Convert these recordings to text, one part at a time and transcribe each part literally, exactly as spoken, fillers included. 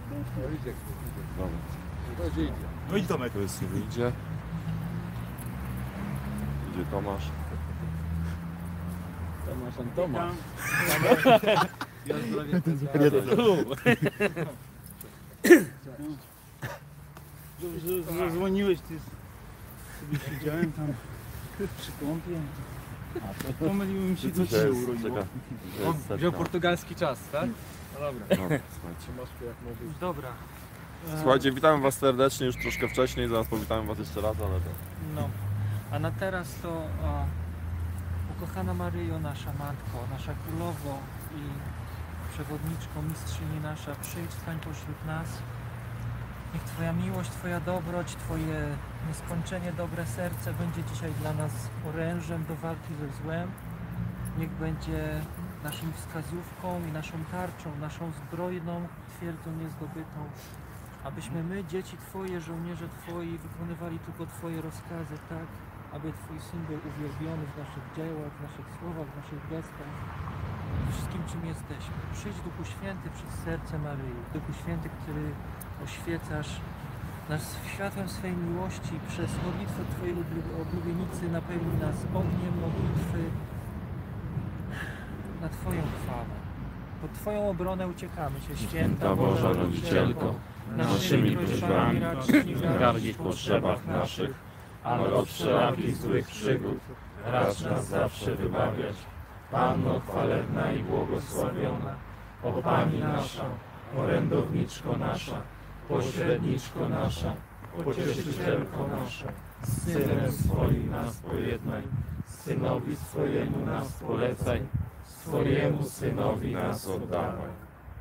Dobra. No i Tomek. To jest nie idzie. Idzie Tomasz. Tomasz, an Tomasz. Ja zdrowie. Dobrze, że zadzwoniłeś, ty sobie siedziałem tam przy kąpie. Pomyliło mi się, co ci się urodziło. On wziął portugalski czas, tak? No dobra. No, słuchajcie. Dobra. Słuchajcie, witamy was serdecznie, już troszkę wcześniej, zaraz powitamy was jeszcze raz, ale to... No. A na teraz to o, ukochana Maryjo, nasza Matko, nasza Królowo i Przewodniczko, Mistrzyni nasza, przyjdź, stań pośród nas. Niech Twoja miłość, Twoja dobroć, Twoje nieskończenie dobre serce będzie dzisiaj dla nas orężem do walki ze złem. Niech będzie naszą wskazówką i naszą tarczą, naszą zbrojną twierdzą niezdobytą. Abyśmy my, dzieci Twoje, żołnierze Twoi, wykonywali tylko Twoje rozkazy, tak, aby Twój Syn był uwielbiony w naszych dziełach, w naszych słowach, w naszych gestach, w wszystkim, czym jesteśmy. Przyjdź, Duchu Święty, przez serce Maryi, Duchu Święty, który oświecasz nas światłem swej miłości, przez modlitwę Twojej oblubienicy napełni nas ogniem modlitwy na Twoją chwałę. Pod Twoją obronę uciekamy się, Święta Boża Rodzicielko, naszymi prośbami gardzić w potrzebach naszych, ale od wszelakich złych przygód racz nas zawsze wybawiać. Panno chwalebna i błogosławiona, o Pani nasza, orędowniczko nasza, pośredniczko nasza, pocieszycielko nasza, z Synem swoim nas pojednaj, Synowi swojemu nas polecaj, swojemu Synowi nas oddawaj.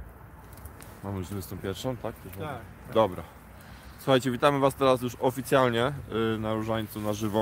Mamy już dwudziestą pierwszą, tak? Tak. Dobra. Słuchajcie, witamy was teraz już oficjalnie yy, na Różańcu na żywo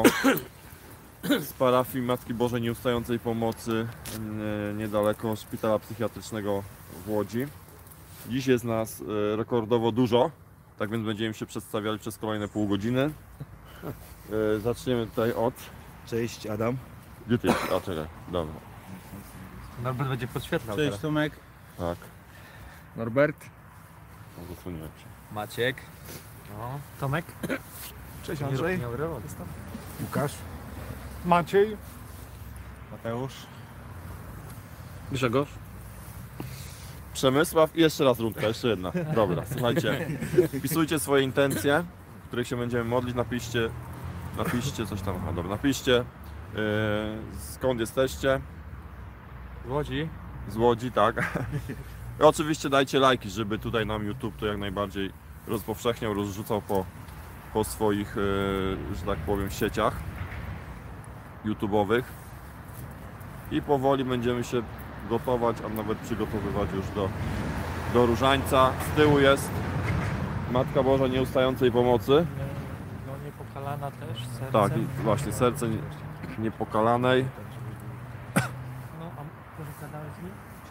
z parafii Matki Bożej Nieustającej Pomocy yy, niedaleko szpitala psychiatrycznego w Łodzi. Dziś jest nas yy, rekordowo dużo, tak więc będziemy się przedstawiali przez kolejne pół godziny. Yy, zaczniemy tutaj od... Cześć Adam. Gdzie ty jesteś? A czekaj, dobra. Norbert będzie podświetlał Cześć teraz. Tomek. Tak, Norbert. no, zasłoniłem się. Maciek. No, Tomek? Cześć Nie Andrzej. miał rewolu. Łukasz. Maciej. Mateusz. Grzegorz. Przemysław i jeszcze raz rundka, jeszcze jedna. Dobra, słuchajcie, wpisujcie swoje intencje, w których się będziemy modlić, napiszcie, napiszcie coś tam, a dobra, napiszcie yy, skąd jesteście, Z Łodzi. z Łodzi, tak. I oczywiście dajcie lajki, żeby tutaj nam YouTube to jak najbardziej rozpowszechniał, rozrzucał po, po swoich, yy, że tak powiem, sieciach YouTube'owych. I powoli będziemy się gotować, a nawet przygotowywać już do, do Różańca. Z tyłu jest Matka Boża Nieustającej Pomocy. No, niepokalana też, serce. Tak, i właśnie serce nie- niepokalanej. No, a może gadałeś z nim?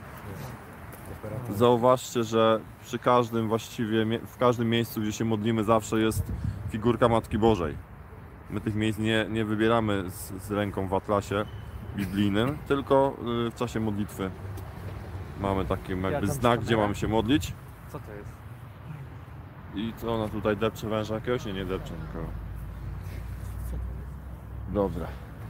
Zauważcie, że przy każdym właściwie, mie- w każdym miejscu, gdzie się modlimy, zawsze jest figurka Matki Bożej. My tych miejsc nie, nie wybieramy z, z ręką w atlasie biblijnym, tylko y, w czasie modlitwy mamy taki jakby tam znak, gdzie kamera. mamy się modlić. Co to jest? I co ona tutaj depcze węża jakiegoś? Nie, nie depcze nikogo. Dobra.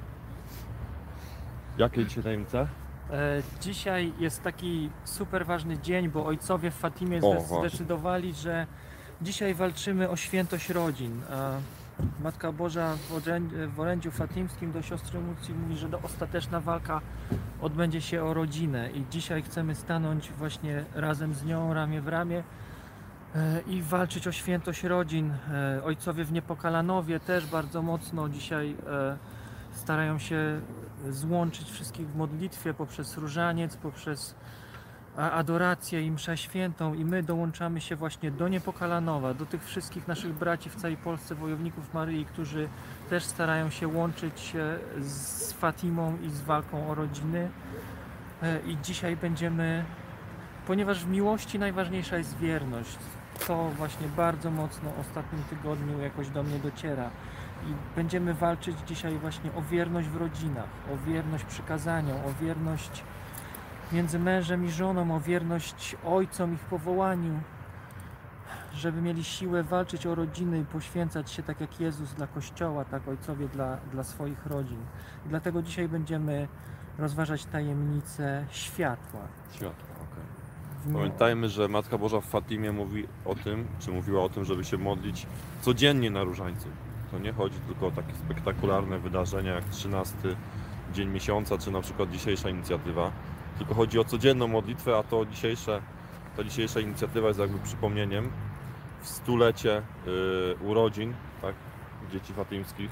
Jakie dzisiaj tajemnice? E, dzisiaj jest taki super ważny dzień, bo ojcowie w Fatimie O, zde- właśnie. zdecydowali, że dzisiaj walczymy o świętość rodzin. E, Matka Boża w orędziu, w orędziu fatimskim do siostry Lucji mówi, że do ostateczna walka odbędzie się o rodzinę i dzisiaj chcemy stanąć właśnie razem z nią, ramię w ramię e, i walczyć o świętość rodzin. E, Ojcowie w Niepokalanowie też bardzo mocno dzisiaj e, starają się złączyć wszystkich w modlitwie poprzez różaniec, poprzez a- adorację i mszę świętą i my dołączamy się właśnie do Niepokalanowa, do tych wszystkich naszych braci w całej Polsce, wojowników Maryi, którzy też starają się łączyć się z Fatimą i z walką o rodziny. E, I dzisiaj będziemy, ponieważ w miłości najważniejsza jest wierność, to właśnie bardzo mocno w ostatnim tygodniu jakoś do mnie dociera. I będziemy walczyć dzisiaj właśnie o wierność w rodzinach, o wierność przykazaniom, o wierność między mężem i żoną, o wierność ojcom, ich powołaniu. żeby mieli siłę walczyć o rodziny i poświęcać się tak jak Jezus dla Kościoła, tak ojcowie dla, dla swoich rodzin. I dlatego dzisiaj będziemy rozważać tajemnicę światła. Światło, okej. W imię- Pamiętajmy, że Matka Boża w Fatimie mówi o tym, czy mówiła o tym, żeby się modlić codziennie na różańcu. To nie chodzi tylko o takie spektakularne wydarzenia jak trzynasty dzień miesiąca, czy na przykład dzisiejsza inicjatywa, tylko chodzi o codzienną modlitwę, a to dzisiejsze, ta dzisiejsza inicjatywa jest jakby przypomnieniem w stulecie y, urodzin, tak, dzieci fatimskich,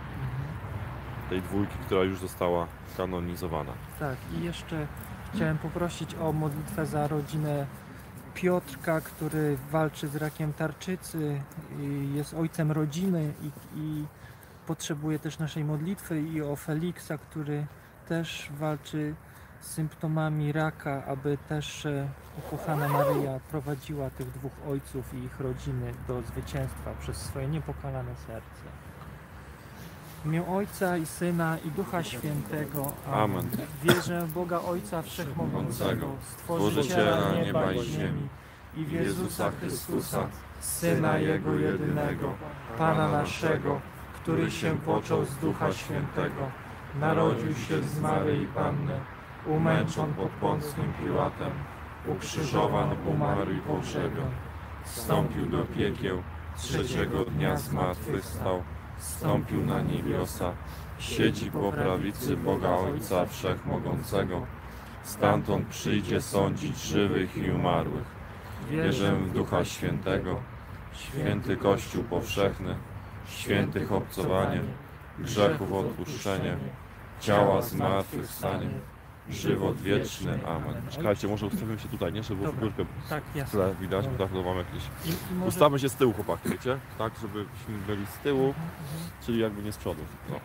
tej dwójki, która już została kanonizowana. Tak, i jeszcze chciałem poprosić o modlitwę za rodzinę Piotrka, który walczy z rakiem tarczycy, i jest ojcem rodziny i, i potrzebuje też naszej modlitwy, i o Feliksa, który też walczy z symptomami raka, aby też e, ukochana Maryja prowadziła tych dwóch ojców i ich rodziny do zwycięstwa przez swoje niepokalane serce. W imię Ojca i Syna i Ducha Świętego. Amen. Wierzę w Boga Ojca Wszechmogącego, Stworzyciela nieba i ziemi, i w Jezusa Chrystusa, Syna Jego jedynego, Pana naszego, który się począł z Ducha Świętego, narodził się z Maryi Panny, umęczon pod Ponckim Piłatem, ukrzyżowan, umarł i pogrzebion, wstąpił do piekieł, trzeciego dnia zmartwychwstał, wstąpił na niebiosa, siedzi po prawicy Boga Ojca Wszechmogącego, stamtąd przyjdzie sądzić żywych i umarłych. Wierzę w Ducha Świętego, święty Kościół powszechny, świętych obcowanie, grzechów odpuszczenie, ciała zmartwychwstanie, żywot wieczny. Amen. Czekajcie, może ustawimy się tutaj, nie? Żeby było Dobra. figurkę Tak, w jasne. tle widać, bo tak to mam jakieś... I, i może... Ustawmy się z tyłu, chłopaki, wiecie? Tak, żebyśmy byli z tyłu, Mhm, mhm. czyli jakby nie z przodu. No.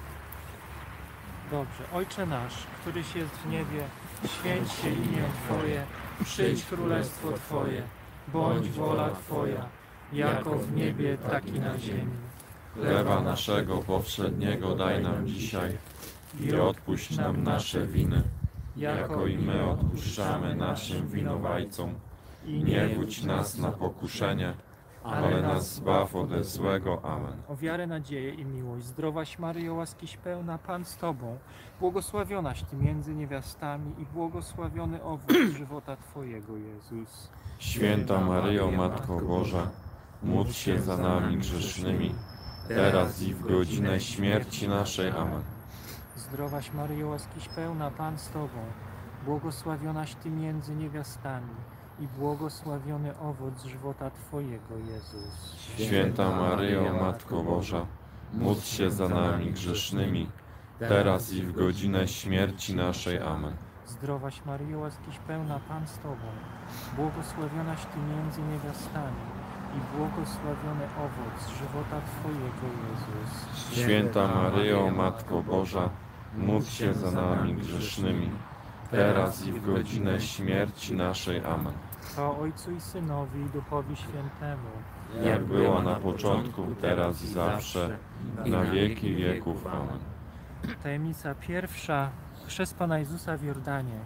Dobrze. Ojcze nasz, któryś jest w niebie, święć się imię Twoje, przyjdź królestwo Twoje, bądź wola Twoja, jako w niebie, tak i na ziemi. Chleba naszego powszedniego daj nam dzisiaj i odpuść nam nasze winy, jako i my odpuszczamy naszym winowajcom. I nie wódź nas na pokuszenie, ale nas zbaw ode złego. Amen. O wiarę, nadzieję i miłość. Zdrowaś Maryjo, łaskiś pełna, Pan z Tobą, błogosławionaś Ty między niewiastami i błogosławiony owoc żywota Twojego, Jezus. Święta Maryjo, Matko Boża, módl się za nami grzesznymi, teraz i w godzinę śmierci naszej. Amen. Zdrowaś Maryjo, łaskiś pełna, Pan z Tobą, błogosławionaś Ty między niewiastami i błogosławiony owoc żywota Twojego, Jezus. Święta Maryjo, Matko Boża, módl się za nami grzesznymi, teraz i w godzinę śmierci naszej. Amen. Zdrowaś Maryjo, łaskiś pełna, Pan z Tobą, błogosławionaś Ty między niewiastami i błogosławiony owoc żywota Twojego, Jezus. Święta Maryjo, Matko Boża, módl się za nami grzesznymi, teraz i w godzinę śmierci naszej. Amen. Chwała Ojcu i Synowi i Duchowi Świętemu, Jak była na początku, teraz i zawsze, i na wieki wieków. Amen. Tajemnica pierwsza. Chrzest Pana Jezusa w Jordanie.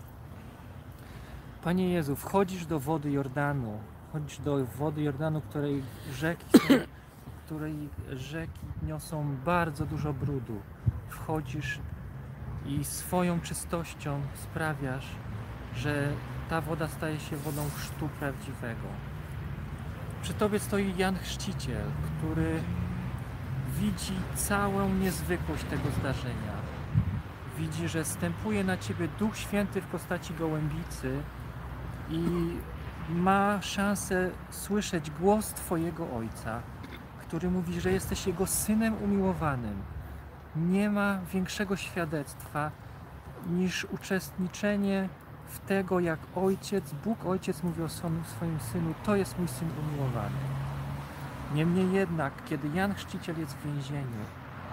Panie Jezu, wchodzisz do wody Jordanu, wchodzisz do wody Jordanu, której rzeki są, której rzeki niosą bardzo dużo brudu. Wchodzisz i swoją czystością sprawiasz, że ta woda staje się wodą chrztu prawdziwego. Przy Tobie stoi Jan Chrzciciel, który widzi całą niezwykłość tego zdarzenia. Widzi, że stępuje na Ciebie Duch Święty w postaci gołębicy i ma szansę słyszeć głos Twojego Ojca, który mówi, że jesteś Jego Synem umiłowanym. Nie ma większego świadectwa niż uczestniczenie w tego, jak Ojciec, Bóg Ojciec mówi o swoim Synu, to jest mój Syn umiłowany. Niemniej jednak, kiedy Jan Chrzciciel jest w więzieniu,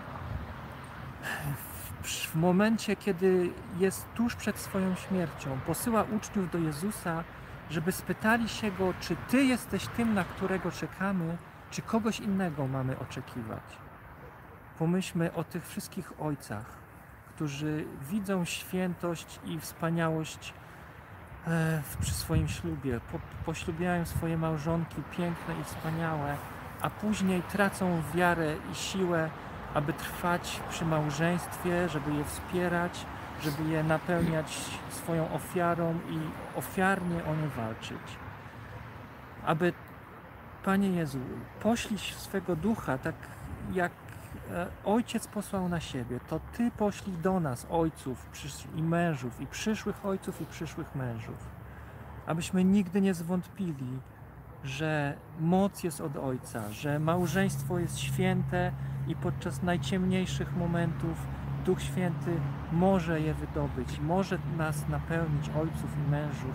w momencie, kiedy jest tuż przed swoją śmiercią, posyła uczniów do Jezusa, żeby spytali się Go, czy Ty jesteś tym, na którego czekamy, czy kogoś innego mamy oczekiwać. Pomyślmy o tych wszystkich ojcach, którzy widzą świętość i wspaniałość e, w- przy swoim ślubie, po, poślubiają swoje małżonki piękne i wspaniałe, a później tracą wiarę i siłę, aby trwać przy małżeństwie, żeby je wspierać, żeby je napełniać swoją ofiarą i ofiarnie o nie walczyć. Aby, Panie Jezu, poślij swego Ducha, tak jak e, Ojciec posłał na siebie, to Ty poślij do nas, ojców przysz- i mężów, i przyszłych ojców, i przyszłych mężów, abyśmy nigdy nie zwątpili, że moc jest od Ojca, że małżeństwo jest święte i podczas najciemniejszych momentów Duch Święty może je wydobyć, może nas napełnić, ojców i mężów,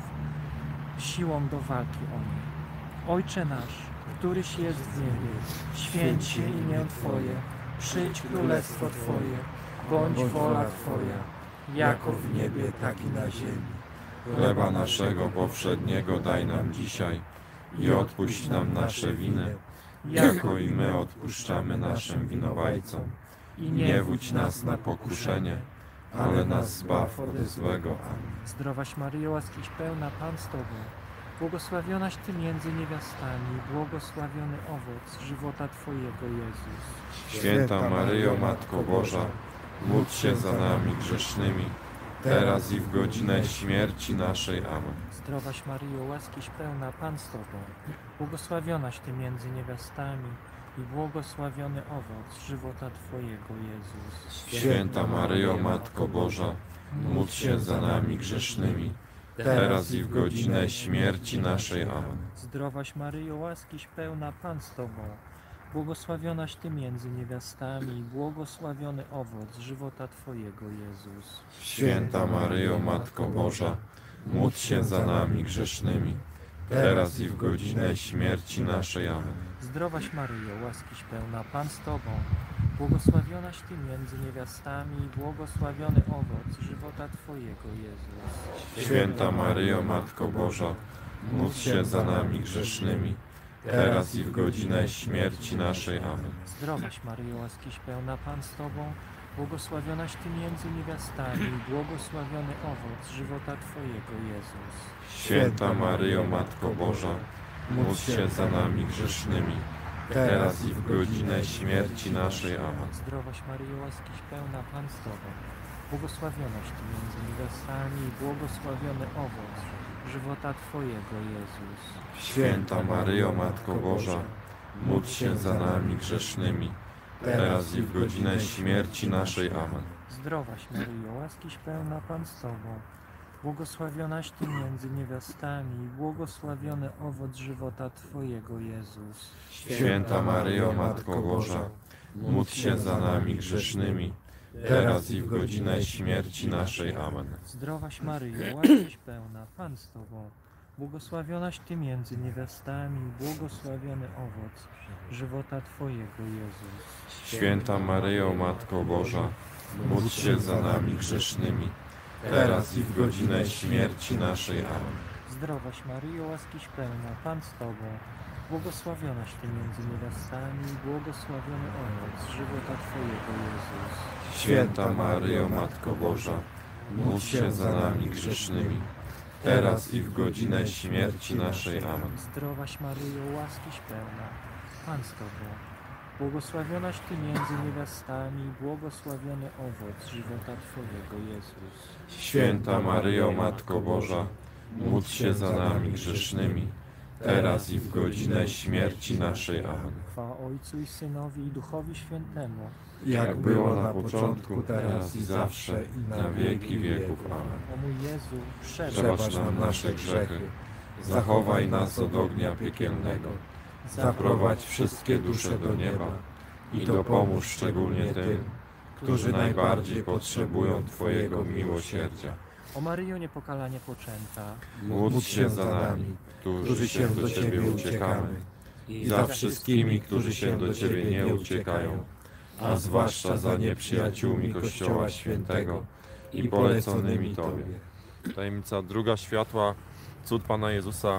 siłą do walki o nie. Ojcze nasz, któryś jest w niebie, święć się imię Twoje, przyjdź królestwo Twoje, bądź wola Twoja, jako w niebie, tak i na ziemi. Chleba naszego powszedniego daj nam dzisiaj i odpuść nam nasze winy, jako i my odpuszczamy naszym winowajcom. I Nie wódź nas na pokuszenie, ale nas zbaw od złego. Amen. Zdrowaś Maryjo, łaskiś pełna, Pan z Tobą, błogosławionaś Ty między niewiastami, błogosławiony owoc żywota Twojego, Jezus. Święta Maryjo, Matko Boża, módl się za nami grzesznymi, teraz i w godzinę śmierci naszej. Amen. Zdrowaś Maryjo, łaskiś pełna, Pan z Tobą, błogosławionaś Ty między niewiastami i błogosławiony owoc żywota Twojego, Jezus. Święta Maryjo, Matko Boża, módl się za nami grzesznymi, teraz i w godzinę śmierci naszej. Amen. Zdrowaś Maryjo, łaskiś pełna, Pan z Tobą, błogosławionaś Ty między niewiastami i błogosławiony owoc żywota Twojego, Jezus. Święta Maryjo, Matko Boża, módl się za nami grzesznymi, teraz i w godzinę śmierci naszej. Amen. Zdrowaś Maryjo, łaskiś pełna, Pan z Tobą, błogosławionaś Ty między niewiastami i błogosławiony owoc żywota Twojego, Jezus. Święta Maryjo, Matko Boża, módl się za nami grzesznymi, teraz i w godzinę śmierci naszej. Amen. Zdrowaś Maryjo, łaskiś pełna, Pan z Tobą, błogosławionaś Ty między niewiastami i błogosławiony owoc żywota Twojego, Jezus. Święta Maryjo, Matko Boża, módl się za nami grzesznymi, teraz i w godzinę śmierci naszej. Amen. Zdrowaś Maryjo, łaskiś pełna, Pan z Tobą, błogosławionaś Ty między niewiastami i błogosławiony owoc żywota Twojego, Jezus. Święta Maryjo, Matko Boża, módl się za nami grzesznymi, teraz i w godzinę śmierci naszej. Amen. Zdrowaś Maryjo, łaskiś pełna, Pan z Tobą, błogosławionaś Ty między niewiastami i błogosławiony owoc żywota Twojego, Jezus. Święta Maryjo, Matko Boża, módl się za nami grzesznymi, teraz i w godzinę śmierci naszej. Amen. Zdrowaś Maryjo, łaskiś pełna, Pan z Tobą, błogosławionaś Ty między niewiastami i błogosławiony owoc żywota Twojego, Jezus. Święta Maryjo, Matko Boża, módl się za nami grzesznymi, teraz i w godzinę śmierci naszej. Amen. Zdrowaś Maryjo, łaskiś pełna, Pan z Tobą, błogosławionaś Ty między niewiastami i błogosławiony owoc żywota Twojego, Jezus. Święta Maryjo, Matko Boża, módl się za nami grzesznymi, teraz i w godzinę śmierci naszej. Amen. Zdrowaś Maryjo, łaskiś pełna, Pan z Tobą, błogosławionaś Ty między niewiastami i błogosławiony owoc żywota Twojego, Jezus. Święta Maryjo, Matko Boża, módl się za nami grzesznymi, teraz i w godzinę śmierci naszej. Amen. Chwała Ojcu i Synowi i Duchowi Świętemu, Jak było na początku, teraz i zawsze, i na wieki wieków. Amen. o mój Jezu, przebacz Przebacz nam nasze grzechy, zachowaj nas od ognia piekielnego, zaprowadź wszystkie dusze do nieba i dopomóż szczególnie tym, którzy najbardziej potrzebują Twojego miłosierdzia. O Maryjo niepokalanie poczęta, Módl się za nami, którzy się do Ciebie uciekamy, i za wszystkimi, którzy się do Ciebie nie uciekają, a zwłaszcza za nieprzyjaciółmi Kościoła Świętego i poleconymi Tobie. Tajemnica druga światła, cud Pana Jezusa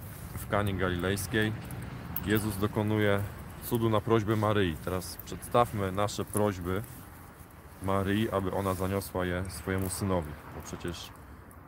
w Kanie Galilejskiej. Jezus dokonuje cudu na prośbę Maryi. Teraz przedstawmy nasze prośby Maryi, aby ona zaniosła je swojemu synowi, bo przecież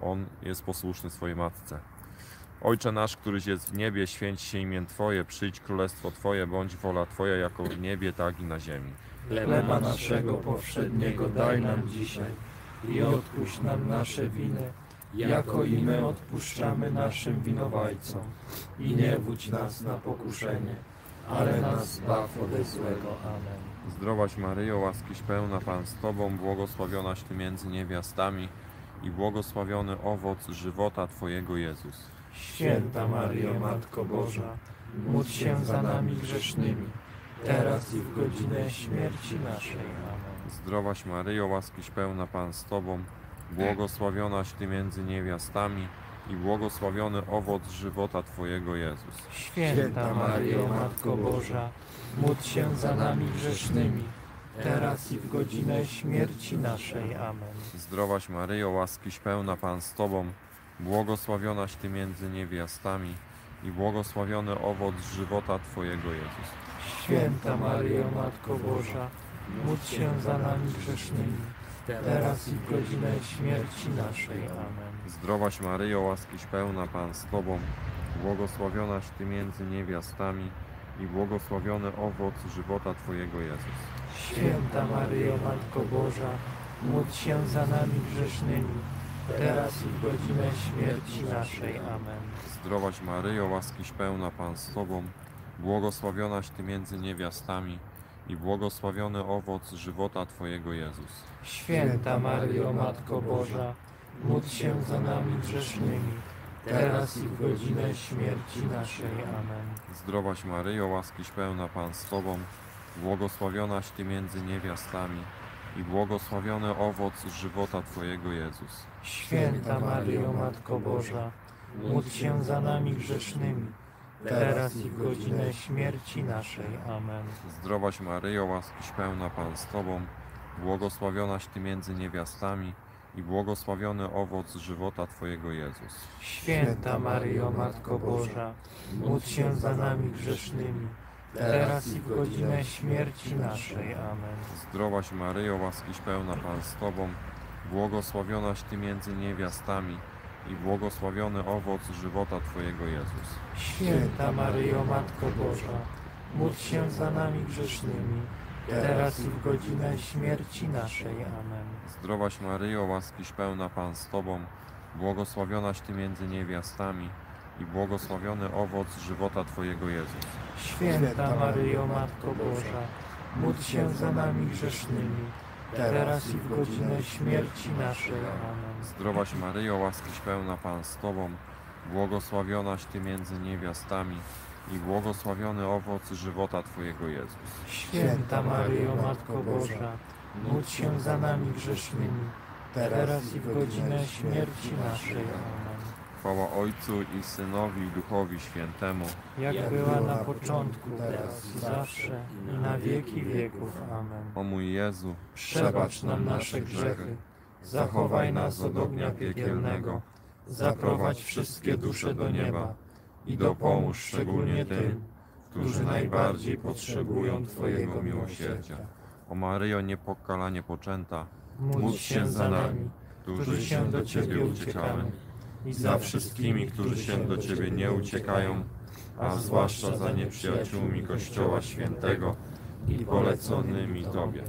on jest posłuszny swojej matce. Ojcze nasz, któryś jest w niebie, święć się imię Twoje, przyjdź królestwo Twoje, bądź wola Twoja jako w niebie, tak i na ziemi. Chleba naszego powszedniego daj nam dzisiaj i odpuść nam nasze winy, jako i my odpuszczamy naszym winowajcom. I nie wódź nas na pokuszenie, ale nas zbaw ode złego. Amen. Zdrowaś Maryjo, łaskiś pełna, Pan z Tobą, błogosławionaś Ty między niewiastami i błogosławiony owoc żywota Twojego, Jezus. Święta Maryjo, Matko Boża, módl się za nami grzesznymi, teraz i w godzinę śmierci naszej. Amen. Zdrowaś Maryjo, łaskiś pełna, Pan z Tobą, błogosławionaś Ty między niewiastami i błogosławiony owoc żywota Twojego, Jezus. Święta Maryjo, Matko Boża, módl się za nami grzesznymi, teraz i w godzinę śmierci naszej. Amen. Zdrowaś Maryjo, łaskiś pełna, Pan z Tobą, błogosławionaś Ty między niewiastami i błogosławiony owoc żywota Twojego, Jezus. Święta Maryjo, Matko Boża, módl się za nami grzesznymi, teraz i w godzinę śmierci naszej. Amen. Zdrowaś Maryjo, łaskiś pełna, Pan z Tobą, błogosławionaś Ty między niewiastami i błogosławiony owoc żywota Twojego, Jezus. Święta Maryjo, Matko Boża, módl się za nami grzesznymi, teraz i w godzinę śmierci naszej. Amen. Zdrowaś Maryjo, łaskiś pełna, Pan z Tobą, błogosławionaś Ty między niewiastami i błogosławiony owoc żywota Twojego, Jezus. Święta Maryjo, Matko Boża, módl się za nami grzesznymi, teraz i w godzinę śmierci naszej. Amen. Zdrowaś Maryjo, łaskiś pełna, Pan z Tobą, błogosławionaś Ty między niewiastami i błogosławiony owoc żywota Twojego, Jezus. Święta Maryjo, Matko Boża, módl się za nami grzesznymi, teraz i w godzinę śmierci naszej. Amen. Zdrowaś Maryjo, łaskiś pełna, Pan z Tobą, błogosławionaś Ty między niewiastami i błogosławiony owoc żywota Twojego, Jezus. Święta Maryjo, Matko Boża, módl się za nami grzesznymi, teraz i w godzinę śmierci naszej. Amen. Zdrowaś Maryjo, łaskiś pełna, Pan z Tobą, błogosławionaś Ty między niewiastami i błogosławiony owoc żywota Twojego, Jezus. Święta Maryjo, Matko Boża, módl się za nami grzesznymi, teraz i w godzinę śmierci naszej. Amen. Zdrowaś Maryjo, łaskiś pełna, Pan z Tobą, błogosławionaś Ty między niewiastami i błogosławiony owoc żywota Twojego, Jezus. Święta Maryjo, Matko Boża, módl się za nami grzesznymi, teraz i w godzinę śmierci naszej. Amen. Zdrowaś Maryjo, łaskiś pełna, Pan z Tobą, błogosławionaś Ty między niewiastami i błogosławiony owoc żywota Twojego, Jezus. Święta Maryjo, Matko Boża, módl się za nami grzesznymi, teraz i w godzinę śmierci naszej. Amen. Chwała Ojcu i Synowi i Duchowi Świętemu, Jak była na początku, teraz i zawsze, i na wieki wieków. Amen. o mój Jezu, Przebacz nam nasze grzechy, zachowaj nas od ognia piekielnego, zaprowadź wszystkie dusze do nieba i dopomóż szczególnie tym, którzy najbardziej potrzebują Twojego miłosierdzia. o Maryjo niepokalanie poczęta, Módl się za nami, którzy się do Ciebie uciekamy, i za wszystkimi, którzy się do Ciebie nie uciekają, a zwłaszcza za nieprzyjaciółmi Kościoła Świętego i poleconymi Tobie.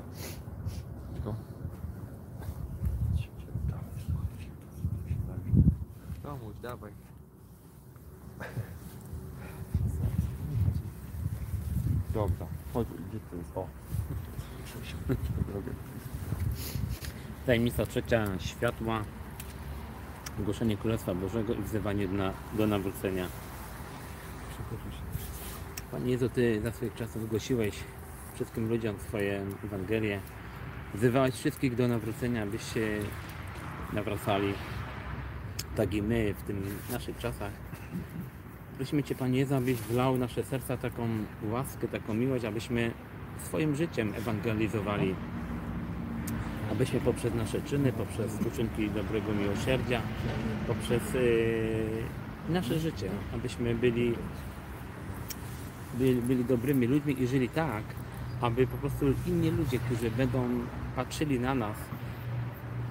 Komuś, dawaj. Dobra, chodź, gdzie to jest? O. Tajemnica trzecia, światła, głoszenie Królestwa Bożego i wzywanie na, do nawrócenia. Panie Jezu, Ty za swoich czasów głosiłeś wszystkim ludziom swoje Ewangelię. Wzywałeś wszystkich do nawrócenia, abyś się nawracali. Tak i my w tym naszych czasach. Prosimy Cię, Panie Jezu, abyś wlał w nasze serca taką łaskę, taką miłość, abyśmy swoim życiem ewangelizowali. Abyśmy poprzez nasze czyny, poprzez uczynki dobrego miłosierdzia, poprzez yy, nasze życie, abyśmy byli, byli, byli dobrymi ludźmi i żyli tak, aby po prostu inni ludzie, którzy będą patrzyli na nas,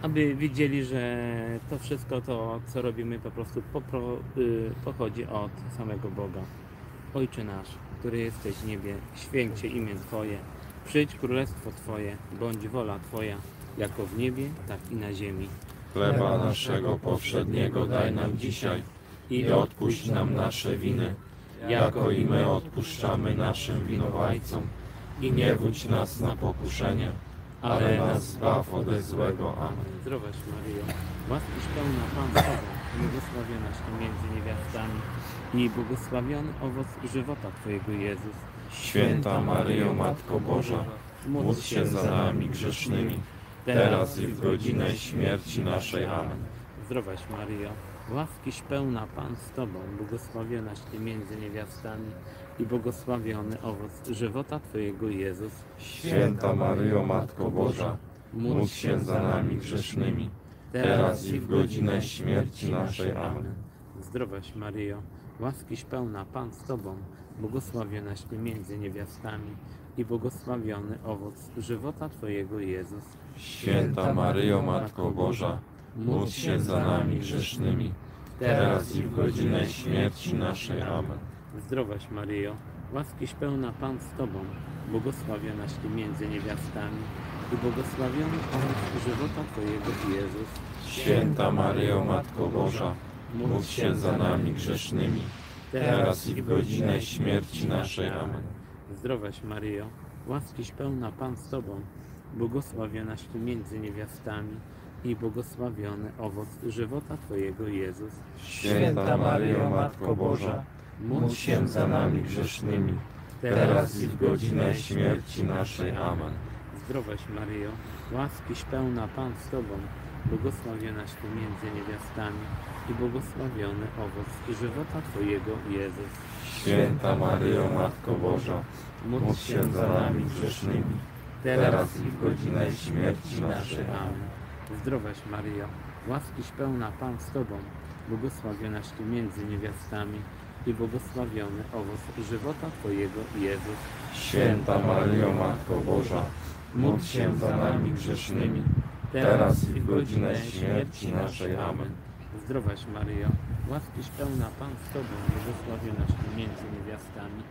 aby wiedzieli, że to wszystko to, co robimy, po prostu popro, y, pochodzi od samego Boga. Ojcze nasz, który jesteś w niebie, święć się imię Twoje, przyjdź królestwo Twoje, bądź wola Twoja, jako w niebie, tak i na ziemi. Chleba naszego powszedniego daj nam dzisiaj i odpuść nam nasze winy, jako i my odpuszczamy naszym winowajcom. I nie wódź nas na pokuszenie, ale nas zbaw ode złego. Amen. Zdrowaś Maryjo, łaskiś pełna Pan z Tobą, błogosławionaś Ty między niewiastami i błogosławiony owoc żywota Twojego Jezus. Święta Maryjo, Matko Boża, módl się za nami grzesznymi, teraz i w godzinę śmierci naszej. Amen. Zdrowaś Maryjo, łaskiś pełna Pan z Tobą, błogosławionaś Ty między niewiastami i błogosławiony owoc żywota Twojego Jezus. Święta Maryjo, Matko Boża, módl się za nami grzesznymi, teraz i w godzinę śmierci naszej. Amen. Zdrowaś Maryjo, łaskiś pełna Pan z Tobą, błogosławionaś Ty między niewiastami i błogosławiony owoc żywota Twojego Jezus. Święta Maryjo, Matko Boża, módl się za nami grzesznymi, teraz i w godzinę śmierci naszej. Amen. Zdrowaś Maryjo, łaskiś pełna Pan z Tobą, błogosławionaś Ty między niewiastami i błogosławiony owoc żywota Twojego Jezus. Święta Maryjo, Matko Boża, módl się za nami grzesznymi, teraz i w godzinę śmierci naszej. Amen. Zdrowaś Maryjo, łaskiś pełna Pan z Tobą, błogosławionaś Ty między niewiastami i błogosławiony owoc żywota Twojego Jezus. Święta Maryjo, Matko Boża, módl się za nami grzesznymi, teraz i w godzinę śmierci naszej. Amen. Zdrowaś Maryjo, łaskiś pełna Pan z Tobą, błogosławionaś Ty między niewiastami i błogosławiony owoc żywota Twojego Jezus. Święta Maryjo, Matko Boża, módl się za nami grzesznymi, teraz i w godzinę śmierci naszej. Amen. Zdrowaś Maryjo, łaskiś pełna Pan z Tobą, błogosławionaś Ty między niewiastami i błogosławiony owoc żywota Twojego Jezus. Święta Maryjo, Matko Boża, módl się za nami grzesznymi, teraz i w godzinę śmierci naszej. Amen. Zdrowaś Maryjo, łaskiś pełna Pan z Tobą, błogosławionaś Ty między niewiastami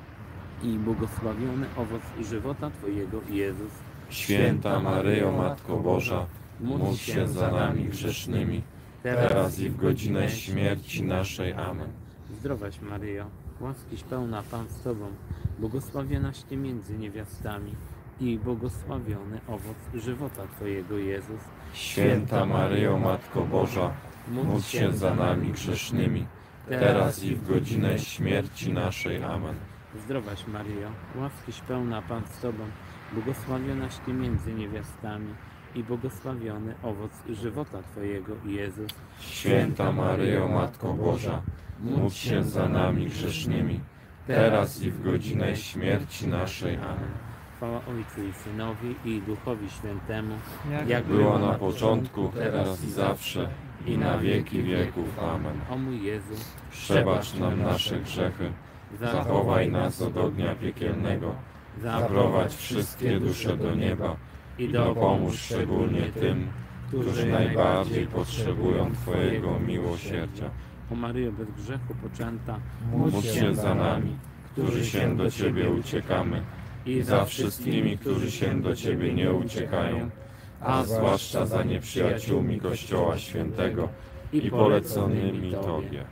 i błogosławiony owoc żywota Twojego Jezus. Święta Maryjo, Matko Boża, módl się za nami grzesznymi, teraz i w godzinę śmierci naszej. Amen. Zdrowaś Maryjo, łaskiś pełna Pan z Tobą, błogosławionaś Ty między niewiastami i błogosławiony owoc żywota Twojego Jezus. Święta Maryjo, Matko Boża, módl się za nami grzesznymi, teraz i w godzinę śmierci naszej. Amen. Zdrowaś Maryjo, łaskiś pełna Pan z Tobą, błogosławionaś Ty między niewiastami i błogosławiony owoc żywota Twojego Jezus. Święta Maryjo, Matko Boża, módl się za nami grzesznymi, teraz i w godzinę śmierci naszej. Amen. Chwała Ojcu i Synowi i Duchowi Świętemu, Jak jak Było na początku, teraz i zawsze, i na wieki wieków. Amen. O mój Jezu, Przebacz nam nasze grzechy, zachowaj nas od ognia piekielnego, zaprowadź wszystkie dusze do nieba i i do dopomóż szczególnie tym, którzy najbardziej potrzebują Twojego miłosierdzia. O Maryjo bez grzechu poczęta, Módl się za nami, którzy się do Ciebie uciekamy, i za wszystkimi, którzy się do Ciebie nie uciekają, a zwłaszcza za nieprzyjaciółmi Kościoła Świętego i poleconymi Tobie.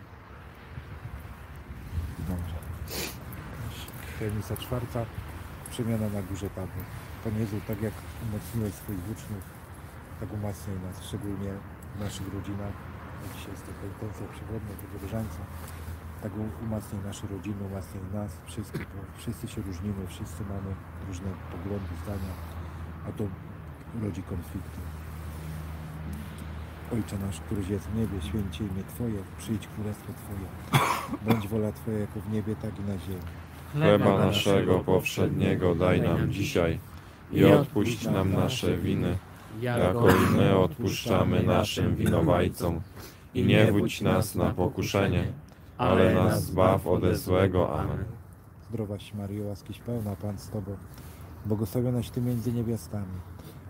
Dobrze. Tajemnica czwarta. Przemiana na górze Tabor. Panie Jezu, tak jak umocniłeś swoich uczniów, tak umacniaj nas, szczególnie w naszych rodzinach. Dzisiaj jest to penitencja przewodnia, tego różańca. Tak umacniaj nasze rodziny, umacniaj nas, wszystkich, bo wszyscy się różnimy, wszyscy mamy różne poglądy, zdania, a to rodzi konflikty. Ojcze nasz, któryś jest w niebie, święcie imię Twoje, przyjdź królestwo Twoje. Bądź wola Twoja jako w niebie, tak i na ziemi. Chleba naszego powszedniego daj nam dzisiaj i odpuść nam nasze winy, jako i my odpuszczamy naszym winowajcom. I nie wódź nas na pokuszenie, ale nas zbaw ode złego. Amen. Zdrowaś Maryjo, łaskiś pełna, Pan z Tobą, błogosławionaś Ty między niewiastami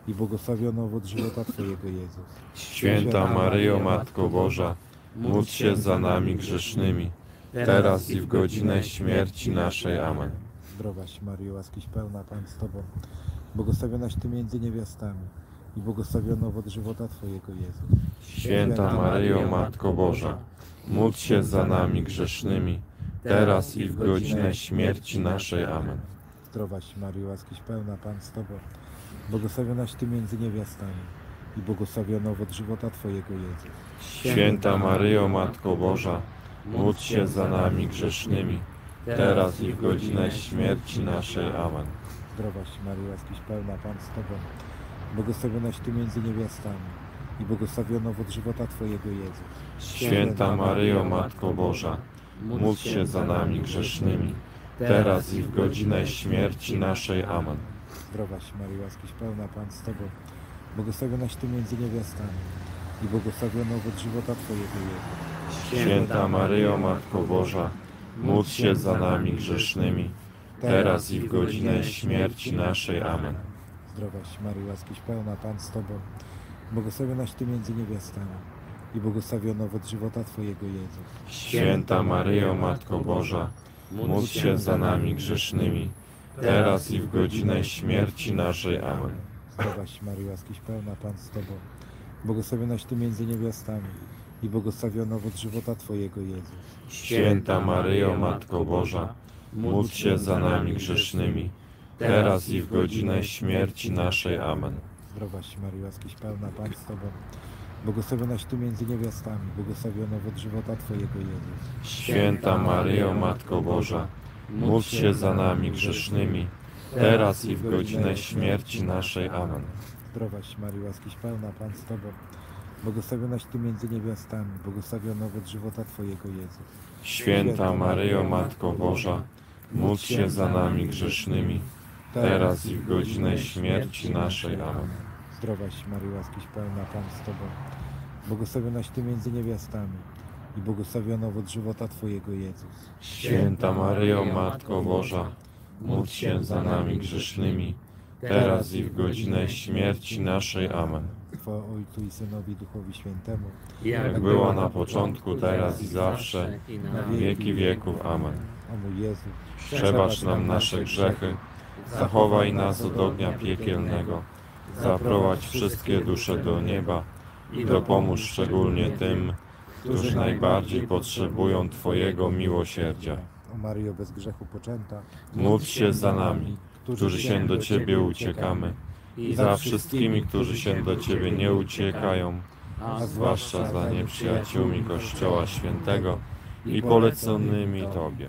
i błogosławiony owoc żywota Twojego, Jezus. Święta Maryjo, Matko Boża, módl się za nami grzesznymi, teraz i w godzinę śmierci naszej. Amen. Zdrowaś Maryjo, łaskiś pełna, Pan z Tobą, błogosławionaś Ty między niewiastami i błogosławiony owoc żywota Twojego, Jezus. Święta Maryjo, Matko Boża, módl się za nami grzesznymi, teraz i w godzinę śmierci naszej. Amen. Zdrowaś Maryjo, łaskiś pełna, Pan z Tobą, błogosławionaś Ty między niewiastami i błogosławiony owoc żywota Twojego, Jezus. Święta Maryjo, Matko Boża, módl się za nami grzesznymi, teraz i w godzinę śmierci naszej. Amen. Zdrowaś Maryjo, łaskiś pełna, Pan z Tobą, błogosławionaś Ty między niewiastami i błogosławiony owoc żywota Twojego, Jezus. Święta Maryjo, Matko Boża, módl się za nami grzesznymi, teraz i w godzinę śmierci naszej. Amen. Zdrowaś Maryjo, łaskiś pełna, Pan z Tobą, błogosławionaś Ty między niewiastami i błogosławiony owoc żywota Twojego, Jezus. Święta Maryjo, Matko Boża, módl się za nami grzesznymi, teraz i w godzinę śmierci naszej. Amen. Zdrowaś Maryjo, łaskiś pełna, Pan z Tobą, błogosławionaś Ty między niewiastami i błogosławiony owoc żywota Twojego, Jezus. Święta Maryjo, Matko Boża, módl się za nami grzesznymi, teraz i w godzinę śmierci naszej. Amen. Zdrowaś Maryjo, łaskiś pełna, Pan z Tobą, błogosławionaś Ty między niewiastami i błogosławiony owoc żywota Twojego, Jezus. Święta Maryjo, Matko Boża, módl się za nami grzesznymi, teraz i w godzinę śmierci naszej. Amen. Zdrowaś Maryjo, łaskiś pełna, Pan z Tobą, błogosławionaś Ty między niewiastami, błogosławiony owoc żywota Twojego, Jezus. Święta Maryjo, Matko Boża, módl się za nami grzesznymi, teraz i w godzinę śmierci naszej. Amen. Zdrowaś Maryjo, łaskiś pełna, Pan z Tobą, błogosławionaś Ty między niewiastami, błogosławiony owoc żywota Twojego, Jezus. Święta Maryjo, Matko Boża, módl się za nami grzesznymi, teraz i w godzinę śmierci naszej. Amen. Zdrowaś Maryjo, łaskiś pełna, Pan z Tobą, błogosławionaś Ty między niewiastami i błogosławiony owoc żywota Twojego, Jezus. Święta Maryjo, Matko Boża, módl się za nami grzesznymi, teraz i w godzinę śmierci naszej. Amen. Chwała Ojcu i Synowi, i Duchowi Świętemu, Jak była na początku, teraz i zawsze, i na wieki wieków. Amen. o mój Jezu, Przebacz nam nasze grzechy, zachowaj nas od ognia piekielnego, zaprowadź wszystkie dusze do nieba i dopomóż szczególnie tym, którzy najbardziej potrzebują Twojego miłosierdzia. o Maryjo bez grzechu poczęta, Módl się za nami, którzy się do Ciebie uciekamy, i za wszystkimi, którzy się do Ciebie nie uciekają, a zwłaszcza za nieprzyjaciółmi Kościoła Świętego i poleconymi Tobie.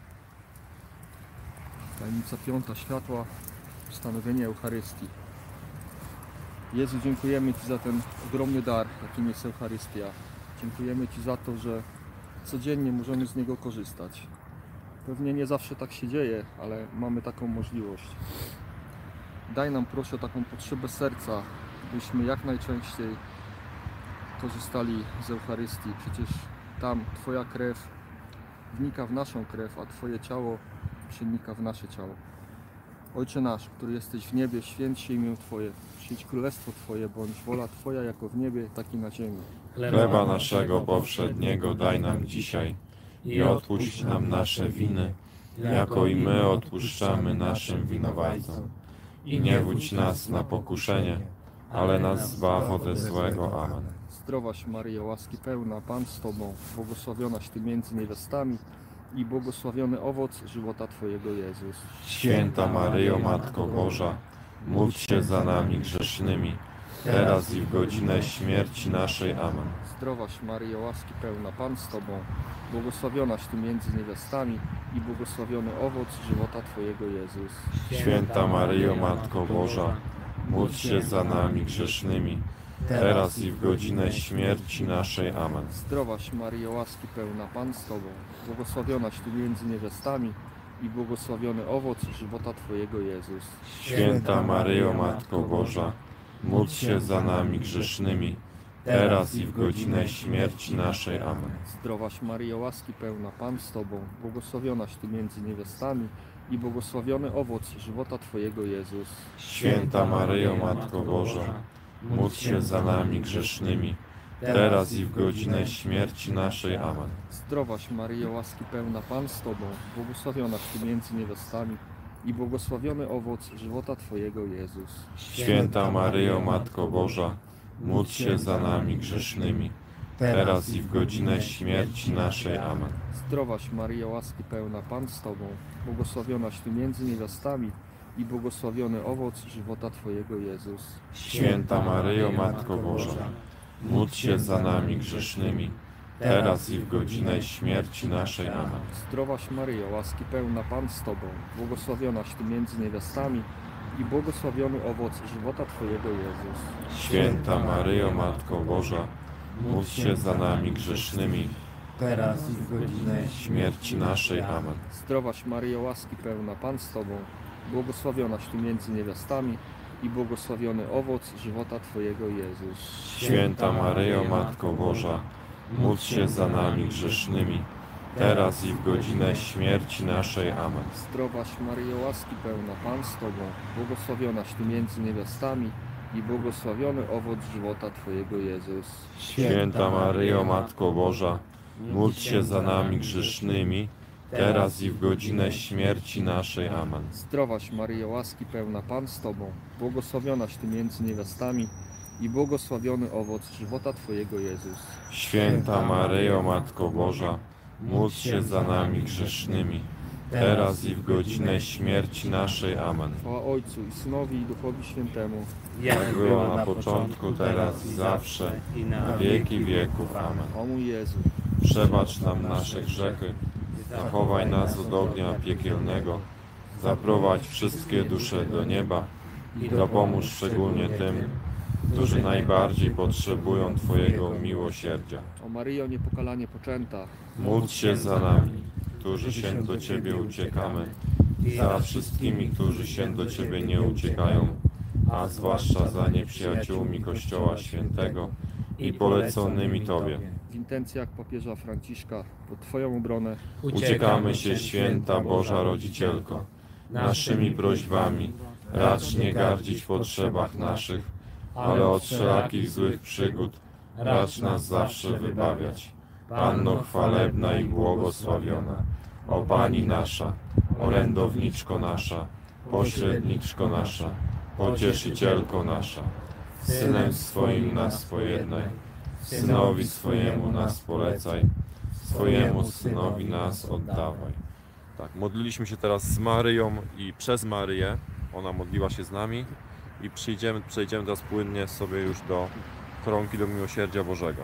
Tajemnica piąta, światła, ustanowienie Eucharystii. Jezu, dziękujemy Ci za ten ogromny dar, jakim jest Eucharystia. Dziękujemy Ci za to, że codziennie możemy z niego korzystać. Pewnie nie zawsze tak się dzieje, ale mamy taką możliwość. Daj nam proszę taką potrzebę serca, byśmy jak najczęściej korzystali z Eucharystii. Przecież tam Twoja krew wnika w naszą krew, a Twoje ciało przenika w nasze ciało. Ojcze nasz, który jesteś w niebie, święć się imię Twoje. Przyjdź królestwo Twoje, bądź wola Twoja jako w niebie, tak i na ziemi. Chleba naszego powszedniego daj nam dzisiaj i odpuść nam nasze winy, jako i my odpuszczamy naszym winowajcom. I nie wódź nas na pokuszenie, ale nas zbaw ode złego. Amen. Zdrowaś Maryjo, łaski pełna, Pan z Tobą, błogosławionaś Ty między niewiastami i błogosławiony owoc żywota Twojego, Jezus. Święta Maryjo, Matko Boża, módl się za nami grzesznymi, teraz i w godzinę śmierci naszej. Amen. Zdrowaś Maryjo, łaski pełna, Pan z Tobą, błogosławionaś Ty między niewiastami i błogosławiony owoc żywota Twojego, Jezus. Święta Maryjo, Matko Boża, módl się za nami grzesznymi, teraz i w godzinę śmierci naszej. Amen. Zdrowaś Maryjo, łaski pełna, Pan z Tobą, błogosławionaś Ty między niewiastami i błogosławiony owoc żywota Twojego, Jezus. Święta Maryjo, Matko Boża, módl się za nami grzesznymi, teraz i w godzinę śmierci naszej. Amen. Zdrowaś Maryjo, łaski pełna, Pan z Tobą, błogosławionaś Ty między niewiastami i błogosławiony owoc żywota Twojego, Jezus. Święta Maryjo, Matko Boża, módl się za nami grzesznymi, teraz i w godzinę śmierci naszej. Amen. Zdrowaś Maryjo, łaski pełna, Pan z Tobą, błogosławionaś Ty między niewiastami i błogosławiony owoc żywota Twojego, Jezus. Święta Maryjo, Matko Boża, módl się za nami grzesznymi, teraz i w godzinę śmierci naszej. Amen. Zdrowaś Maryjo, łaski pełna, Pan z Tobą, błogosławionaś Ty między niewiastami i błogosławiony owoc żywota Twojego, Jezus. Święta Maryjo, Matko Boża, módl się za nami grzesznymi, teraz i w godzinę śmierci naszej. Amen. Zdrowaś Maryjo, łaski pełna, Pan z Tobą, błogosławionaś Ty między niewiastami i błogosławiony owoc żywota Twojego, Jezus. Święta Maryjo, Matko Boża, módl się za nami grzesznymi, teraz i w godzinę śmierci naszej. Amen. Zdrowaś Maryjo, łaski pełna, Pan z Tobą, błogosławionaś Ty między niewiastami i błogosławiony owoc żywota Twojego, Jezus. Święta Maryjo, Matko Boża, módl się za nami grzesznymi, teraz i w godzinę śmierci naszej. Amen. Zdrowaś Maryjo, łaski pełna, Pan z Tobą, błogosławionaś Ty między niewiastami i błogosławiony owoc żywota Twojego, Jezus. Święta Maryjo, Matko Boża, módl się za nami grzesznymi, teraz i w godzinę śmierci naszej. Amen. Zdrowaś Maryjo, łaski pełna, Pan z Tobą, błogosławionaś Ty między niewiastami i błogosławiony owoc żywota Twojego, Jezus. Święta Maryjo, Matko Boża, módl się za nami grzesznymi, teraz i w godzinę śmierci naszej. Amen. Chwała Ojcu i Synowi i Duchowi Świętemu. Jak było na początku, teraz i zawsze, i na wieki wieków. Amen. O mój Jezu, Przebacz nam nasze grzechy, zachowaj nas od ognia piekielnego, zaprowadź wszystkie dusze do nieba i dopomóż szczególnie tym, którzy najbardziej potrzebują Twojego miłosierdzia. o Maryjo niepokalanie poczęta, Módl się za nami, którzy się do Ciebie uciekamy, i za wszystkimi, którzy się do Ciebie nie uciekają, a zwłaszcza za nieprzyjaciółmi Kościoła Świętego i poleconymi Tobie. w intencjach papieża Franciszka, pod Twoją obronę, Uciekamy się, Święta Boża Rodzicielko, naszymi prośbami, racz nie gardzić w potrzebach naszych, ale od wszelakich złych przygód racz nas zawsze wybawiać. Panno chwalebna i błogosławiona, o Pani nasza, orędowniczko nasza, pośredniczko nasza, pocieszycielko nasza, Synem swoim nas pojednaj, Synowi swojemu nas polecaj, swojemu Synowi nas oddawaj. Tak, modliliśmy się teraz z Maryją i przez Maryję. Ona modliła się z nami i przyjdziemy, przejdziemy teraz płynnie sobie już do koronki do miłosierdzia Bożego.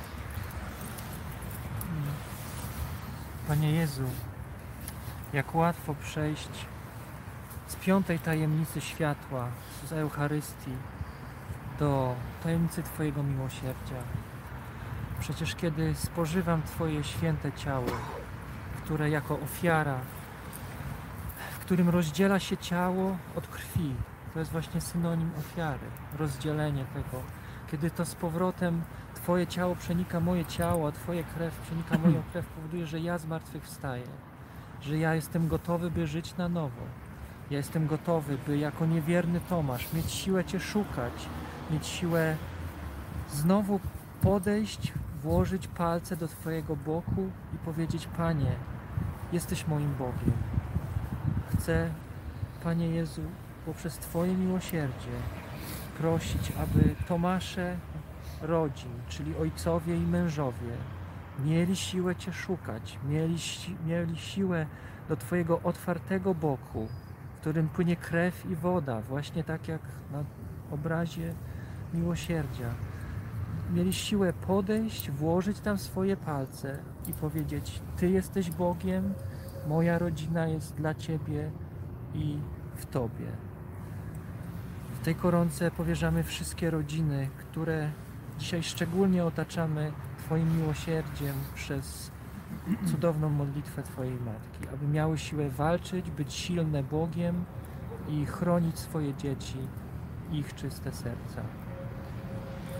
Panie Jezu, jak łatwo przejść z piątej tajemnicy światła, z Eucharystii, do tajemnicy Twojego miłosierdzia. Przecież kiedy spożywam Twoje święte ciało, które jako ofiara, w którym rozdziela się ciało od krwi, to jest właśnie synonim ofiary, rozdzielenie tego. Kiedy to z powrotem Twoje ciało przenika moje ciało, a Twoja krew przenika moją krew, powoduje, że ja zmartwychwstaję, że ja jestem gotowy, by żyć na nowo. Ja jestem gotowy, by jako niewierny Tomasz mieć siłę Cię szukać, mieć siłę znowu podejść, włożyć palce do Twojego boku i powiedzieć: Panie, jesteś moim Bogiem. Chcę, Panie Jezu, poprzez Twoje miłosierdzie prosić, aby Tomasze rodzin, czyli ojcowie i mężowie, mieli siłę Cię szukać, mieli, si mieli siłę do Twojego otwartego boku, w którym płynie krew i woda, właśnie tak jak na obrazie miłosierdzia. Mieli siłę podejść, włożyć tam swoje palce i powiedzieć: Ty jesteś Bogiem, moja rodzina jest dla Ciebie i w Tobie. W tej koronce powierzamy wszystkie rodziny, które dzisiaj szczególnie otaczamy Twoim miłosierdziem przez cudowną modlitwę Twojej Matki, aby miały siłę walczyć, być silne Bogiem i chronić swoje dzieci i ich czyste serca.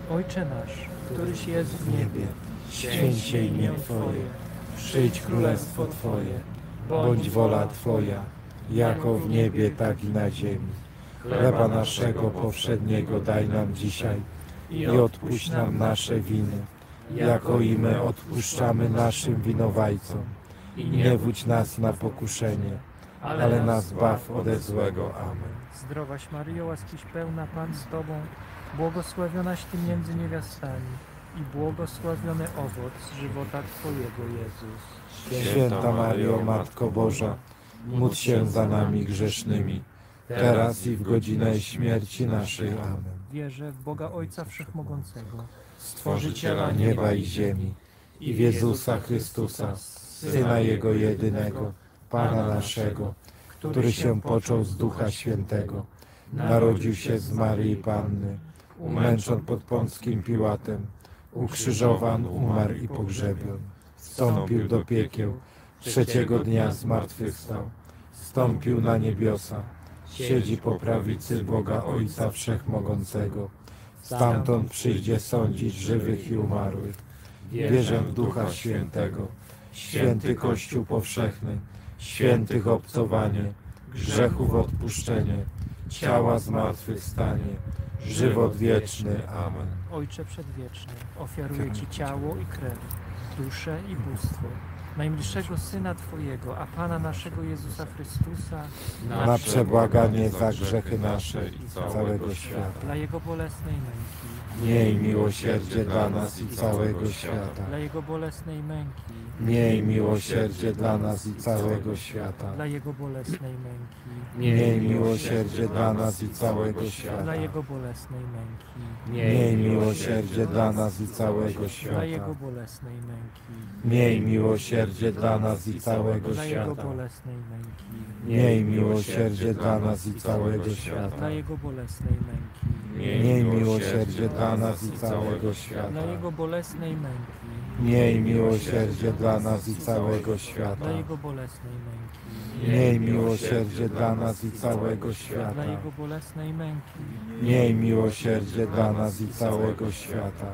Ojcze nasz, któryś jest w niebie, Święć się imię Twoje, przyjdź królestwo Twoje, bądź wola Twoja, jako w niebie, tak i na ziemi. Chleba naszego powszedniego daj nam dzisiaj i odpuść nam nasze winy, jako i my odpuszczamy naszym winowajcom. I nie wódź nas na pokuszenie, ale nas zbaw ode złego. Amen. Zdrowaś Maryjo, łaskiś pełna, Pan z Tobą, błogosławionaś Ty między niewiastami i błogosławiony owoc żywota Twojego, Jezus. Święta Maryjo, Matko Boża, módl się za nami grzesznymi, teraz i w godzinę śmierci naszej. Amen. Wierzę w Boga Ojca Wszechmogącego, Stworzyciela nieba i ziemi, i w Jezusa Chrystusa, Syna Jego jedynego, Pana naszego, który się począł z Ducha Świętego, narodził się z Maryi Panny, umęczon pod Pąckim Piłatem, ukrzyżowan, umarł i pogrzebion, wstąpił do piekieł, trzeciego dnia zmartwychwstał, wstąpił na niebiosa, siedzi po prawicy Boga Ojca Wszechmogącego, stamtąd przyjdzie sądzić żywych i umarłych. Wierzę w Ducha Świętego, święty Kościół powszechny, świętych obcowanie, grzechów odpuszczenie, ciała zmartwychwstanie, żywot wieczny. Amen. Ojcze Przedwieczny, ofiaruję Ci ciało i krew, duszę i bóstwo najmilszego Syna Twojego, a Pana naszego Jezusa Chrystusa, Na przebłaganie za grzechy nasze i całego świata. dla Jego bolesnej męki, Miej miłosierdzie dla nas i całego świata. dla Jego bolesnej męki, Miej miłosierdzie dla nas i całego świata. dla Jego bolesnej męki, Miej miłosierdzie dla nas i całego świata. dla Jego bolesnej męki, Miej miłosierdzie dla nas i całego dla świata. Jego bolesnej męki, Miej miłosierdzie dla nas i całego dla Jego świata. bolesnej męki, Miej miłosierdzie dla nas i całego świata. dla Jego bolesnej męki, Miej miłosierdzie dla nas i całego świata. dla Jego bolesnej męki, Miej miłosierdzie dla nas i całego świata. dla Jego bolesnej męki, Miej miłosierdzie dla nas i całego dla świata. Jego bolesnej męki, Miej miłosierdzie dla nas i całego świata.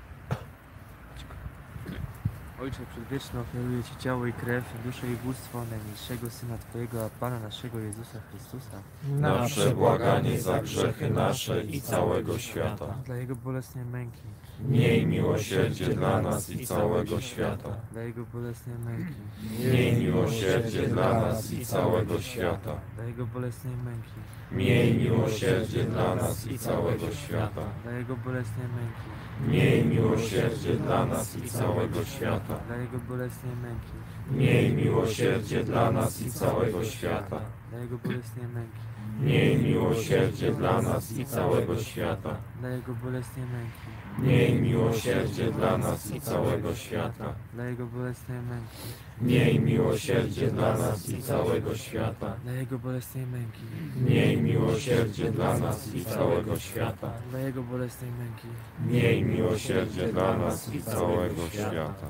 Ojcze Przedwieczny, ofiaruję Ci ciało i krew, duszę i bóstwo najmilszego Syna Twojego, a Pana naszego Jezusa Chrystusa, Na przebłaganie za grzechy nasze i całego świata. dla Jego bolesnej męki, Miej miłosierdzie dla nas i całego świata. dla Jego bolesnej męki, Miej miłosierdzie dla nas i całego świata. dla Jego bolesnej męki, Miej miłosierdzie dla nas i całego świata. dla Jego bolesnej męki, Miej miłosierdzie dla nas i całego świata. dla Jego bolesnej męki, Miej miłosierdzie dla nas i całego świata. dla Jego bolesnej męki, Miej miłosierdzie dla nas i całego świata. dla Jego bolesnej męki, Miej miłosierdzie dla nas i całego świata. dla Jego bolesnej męki, Miej miłosierdzie dla nas i całego świata. dla Jego bolesnej męki, Miej miłosierdzie dla nas i całego świata. dla Jego bolesnej męki. Miej miłosierdzie dla nas i całego świata.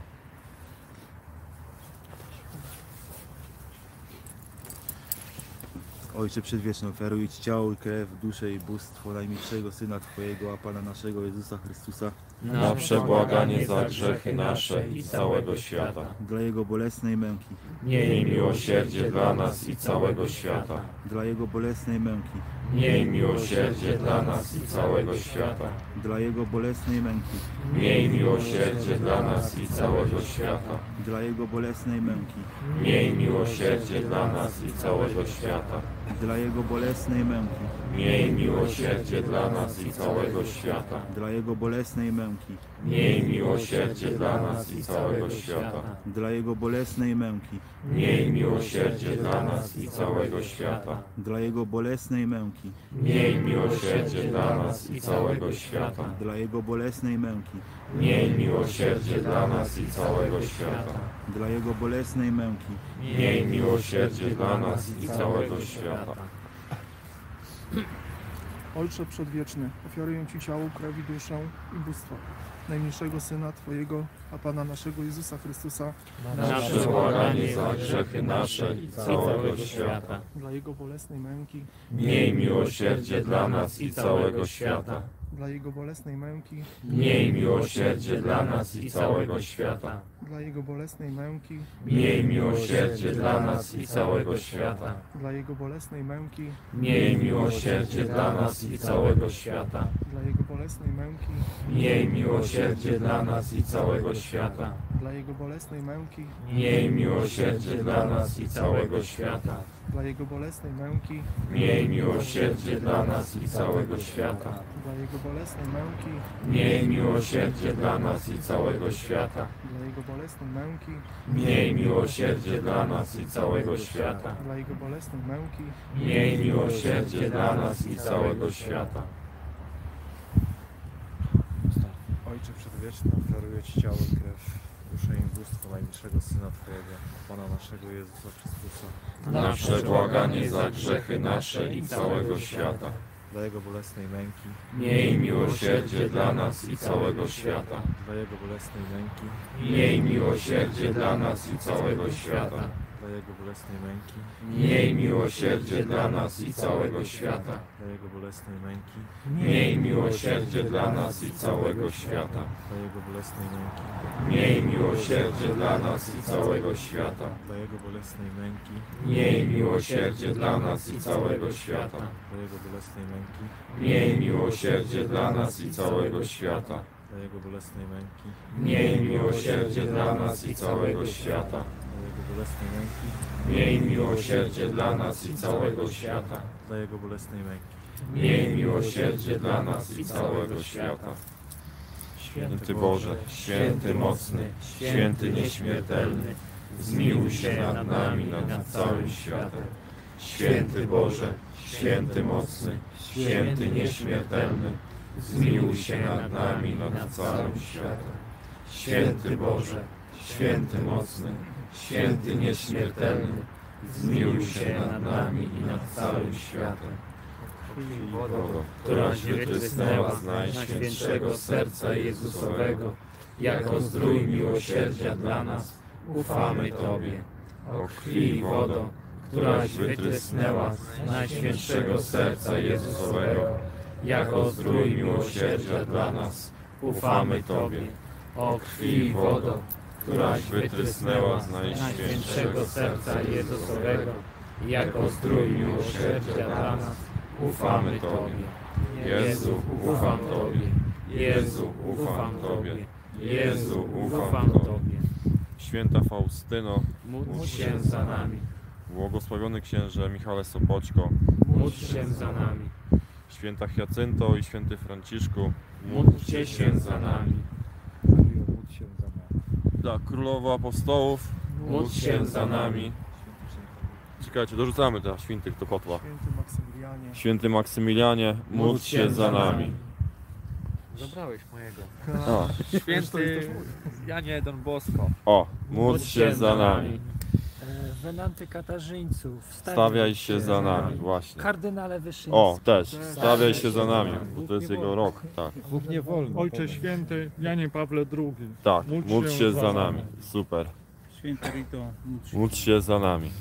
Ojcze Przedwieczny, ofiaruję Ci ciało i krew, duszę i bóstwo najmilszego Syna Twojego, a Pana naszego Jezusa Chrystusa, Na przebłaganie za grzechy nasze i całego świata. dla Jego bolesnej męki, Miej miłosierdzie dla nas i całego świata. dla Jego bolesnej męki, Miej miłosierdzie dla nas i całego świata. dla Jego bolesnej męki, Miej miłosierdzie dla nas i całego świata. dla Jego bolesnej męki, Miej miłosierdzie dla nas i całego świata. dla Jego bolesnej męki, Miej miłosierdzie dla nas i całego świata. dla Jego bolesnej męki, Miej miłosierdzie dla nas i całego świata. dla Jego bolesnej męki, Miej miłosierdzie dla nas i całego świata. dla Jego bolesnej męki, Miej miłosierdzie dla nas i całego świata. dla Jego bolesnej męki, Miej miłosierdzie dla nas i całego świata. dla Jego bolesnej męki, Miej miłosierdzie dla nas i całego świata. Ojcze Przedwieczny, ofiaruję Ci ciało, krew i duszę i bóstwo najmniejszego Syna Twojego, a Pana naszego Jezusa Chrystusa, Nasze błaganie za grzechy nasze i całego świata. dla Jego bolesnej męki, Miej miłosierdzie dla nas i całego świata. dla Jego bolesnej męki, Miej miłosierdzie dla nas i całego świata. dla Jego bolesnej męki, Miej miłosierdzie dla nas i całego świata. dla Jego bolesnej męki, Miej miłosierdzie dla nas i całego świata. dla Jego bolesnej męki, Miej miłosierdzie dla nas i całego świata. dla Jego bolesnej męki, Miej miłosierdzie dla nas i całego świata. dla Jego bolesnej męki, Miej miłosierdzie dla nas i całego świata. dla Jego bolesnej męki, Miej miłosierdzie dla nas i całego świata. dla Jego bolesnej męki, Miej miłosierdzie dla nas i całego świata. dla Jego bolesnej męki, Miej miłosierdzie dla nas i całego świata. Ojcze Przedwieczny, ofiaruję Ci ciało i krew, duszę i bóstwo najmniejszego Syna Twojego, Pana naszego Jezusa Chrystusa, Nasze błaganie za grzechy nasze i całego świata. dla Jego bolesnej męki, Miej miłosierdzie dla nas i całego świata. dla Jego bolesnej męki, Miej miłosierdzie dla nas i całego świata. dla Jego bolesnej męki, Miej miłosierdzie dla nas i całego świata. dla Jego bolesnej męki, Miej miłosierdzie dla nas i całego świata. dla Jego bolesnej męki, Miej miłosierdzie dla nas i całego świata. dla Jego bolesnej męki, Miej miłosierdzie dla nas i całego świata. dla Jego bolesnej męki, Miej miłosierdzie dla nas i całego świata. dla Jego bolesnej męki, Miej miłosierdzie dla nas i całego świata. dla Jego bolesnej męki, Miej miłosierdzie dla nas i całego świata. dla Jego bolesnej męki. Miej miłosierdzie dla nas i całego świata. Święty Boże, święty mocny, święty nieśmiertelny, zmiłuj się nad nami, nad całym światem. Święty Boże, święty mocny, święty nieśmiertelny, zmiłuj się nad nami, nad całym światem. Święty Boże, święty mocny, święty nieśmiertelny, zmiłuj się nad nami i nad całym światem. Wodo, któraś wytrysnęła z najświętszego serca Jezusowego, jako zdrój miłosierdzia dla nas, ufamy Tobie. O krwi i wodo, któraś wytrysnęła z najświętszego serca Jezusowego, jako zdrój miłosierdzia dla nas, ufamy Tobie. O krwi i wodo, któraś wytrysnęła z najświętszego serca Jezusowego, jako zdrój miłosierdzia dla nas, ufamy Tobie. Jezu, ufam Tobie. Jezu, ufam Tobie. Jezu, ufam Tobie. Święta Faustyno, Módl się za nami. błogosławiony księże Michale Sopoćko, Módl się za nami. święta Hiacynto i święty Franciszku, Módlcie się za nami. Maryjo, módl się za nami. dla Królowa Apostołów, Módl się za nami. czekajcie, dorzucamy teraz świętych do kotła. Święty Maksymilianie, Święty Maksymilianie, módl się za nami. Zabrałeś mojego. O, Święty Janie Don Bosco. o, módl się za nami. E, Wenanty Katarzyńców, Stawiaj się za nami, właśnie. Kardynale Wyszyński. O, też, stawiaj się za nami, bo to jest jego rok, tak. Bóg nie wolno. Ojcze Święty Janie Pawle drugi, Tak, Módl módl się się za za nami. nami, super. Święty Rito, módl się. Módl się za nami,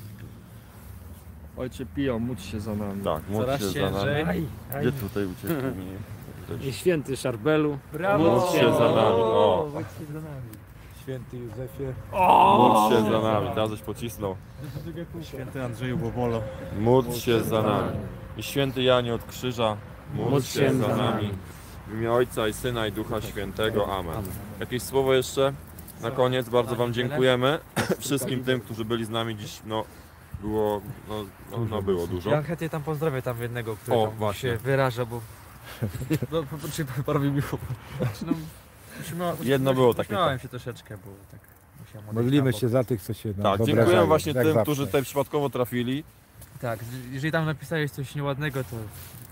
Ojcze Pio, módl się za nami. tak, módl Coraz się za nami. ciężej. Aj, aj. Gdzie tutaj uciekł mi? I święty Szarbelu. Brawo! Módl się za nami, o. Módl się za nami. Święty Józefie, Módl się za nami, teraz żeś pocisnął. Święty Andrzeju Bobolo, Módl się za nami. I święty Janie od krzyża, módl się za nami. W imię Ojca i Syna i Ducha Świętego. Amen. Jakieś słowo jeszcze? Na koniec bardzo Wam dziękujemy. Wszystkim tym, którzy byli z nami dziś, no było, no, no, no było dużo. Ja chętnie tam pozdrowię tam jednego, który O, tam właśnie. się wyraża, bo... No, po- czy parowi miło. Znaczy, no, uśmiała- Jedno było takie. Uśmiałem się troszeczkę, bo tak musiałem odejść modlimy na bok. się za tych, co się nam Tak, wyobrażają, dziękuję właśnie jak tym, zawsze. którzy tutaj przypadkowo trafili. Tak, jeżeli tam napisałeś coś nieładnego, to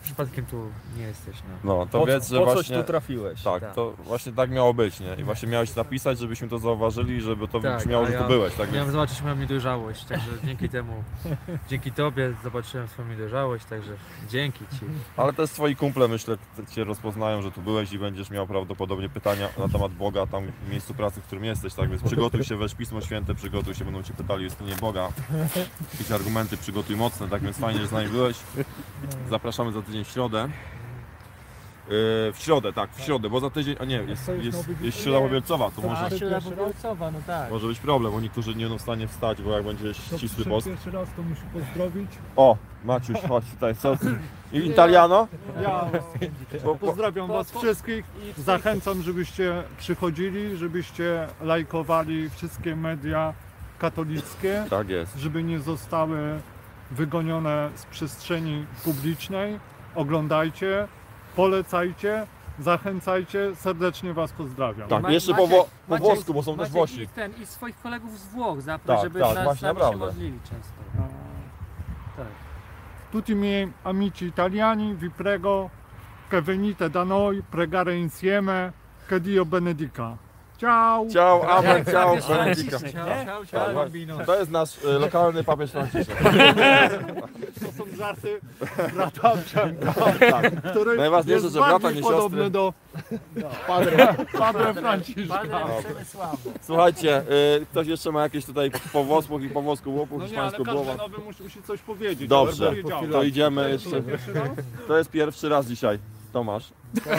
przypadkiem tu nie jesteś. No. No, to Po, wiedz, że po coś właśnie... tu trafiłeś. Tak, Tak. to właśnie tak miało być, nie? I właśnie miałeś napisać, żebyśmy to zauważyli, żeby to Tak, brzmiało, a że ja tu byłeś, tak? Miałem Więc... zobaczyć moją niedojrzałość, także dzięki temu, dzięki Tobie zobaczyłem swoją niedojrzałość, także dzięki Ci. Ale też twoi kumple, myślę, cię rozpoznają, że tu byłeś i będziesz miał prawdopodobnie pytania na temat Boga tam w miejscu pracy, w którym jesteś, tak? Więc przygotuj się, weź Pismo Święte, przygotuj się, będą cię pytali o istnienie Boga. Jakieś argumenty przygotuj mocne, tak? Więc fajnie, że z nami byłeś. Zapraszamy za tydzień w środę. Yy, w środę, tak, w środę, bo za tydzień, a nie, jest, jest, jest środa Powielcowa, to może, A, Środa Powielcowa, no tak. może być problem, bo niektórzy nie będą w stanie wstać, bo jak będzie ścisły post. Pierwszy raz to musi pozdrowić. O, Maciuś, chodź tutaj, co ty? I Italiano? Ja Po, po, pozdrawiam was wszystkich. Zachęcam, żebyście przychodzili, żebyście lajkowali wszystkie media katolickie, tak jest. żeby nie zostały wygonione z przestrzeni publicznej. Oglądajcie, polecajcie, zachęcajcie, serdecznie was pozdrawiam. Tak, Ma- jeszcze po, Maciek- wo, po Maciek- włosku, bo są też Maciek Włosi. I, ten, I swoich kolegów z Włoch zaproś, Tak, żeby tak, nas, właśnie, z nami naprawdę. się modlili często. Tak. Tutti miei amici italiani, vi prego che venite da noi pregare insieme, che Dio benedica. Ciao! Ciao, amen, Jak ciao, papież Benedika. Franciszek, Ciao, nie? ciao, Tak, ciao, właśnie. bambino. To jest nasz y, lokalny papież Franciszek. To są żarty brata Przemka, który Najważniejsze, jest że brata, bardziej nie podobny siostry. do Padre, Padre Franciszka. Padre Przemysława. Słuchajcie, y, ktoś jeszcze ma jakieś tutaj po włosku i po włosku było, po No nie, ale hiszpańsku każdy było. nowy musi, musi coś powiedzieć. Dobrze, ale powiedziałem. to idziemy jeszcze. Pierwszy raz? To jest pierwszy raz dzisiaj. Tomasz.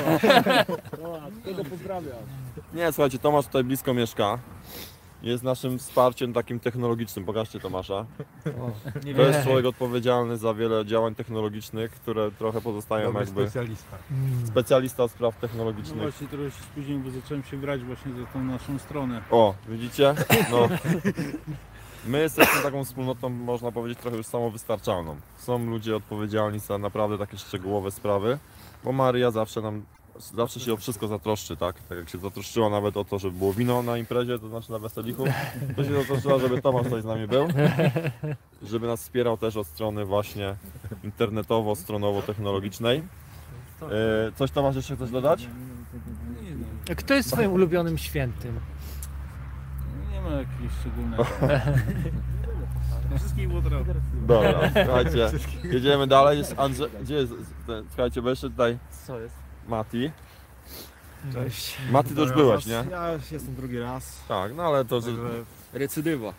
Kogo pozdrawiam? Nie, słuchajcie, Tomasz tutaj blisko mieszka. Jest naszym wsparciem takim technologicznym. Pokażcie Tomasza. To jest człowiek odpowiedzialny za wiele działań technologicznych, które trochę pozostają jakby specjalista. specjalista od spraw No technologicznych. właśnie trochę się spóźniłem, bo zacząłem się grać właśnie za tą naszą stronę. O, widzicie? No. My jesteśmy taką wspólnotą, można powiedzieć, trochę już samowystarczalną. Są ludzie odpowiedzialni za naprawdę takie szczegółowe sprawy, bo Maria zawsze nam, zawsze się o wszystko zatroszczy, tak? Tak jak się zatroszczyła nawet o to, żeby było wino na imprezie, to znaczy na weselichu, to się zatroszczyła, żeby Tomasz tutaj z nami był, żeby nas wspierał też od strony właśnie internetowo-stronowo-technologicznej. E, coś Tomasz jeszcze chcesz dodać? Kto jest twoim ulubionym świętym? Nie ma jakiegoś szczególnego. Wszystkich potrafię. Dobra, słuchajcie, jedziemy dalej, jest Andrzej, gdzie jest, ten- słuchajcie, bo jeszcze tutaj Co jest? Mati. Cześć. Mati to już byłeś, nie? Ja już jestem drugi raz. Tak, no ale to, że... Recydywa.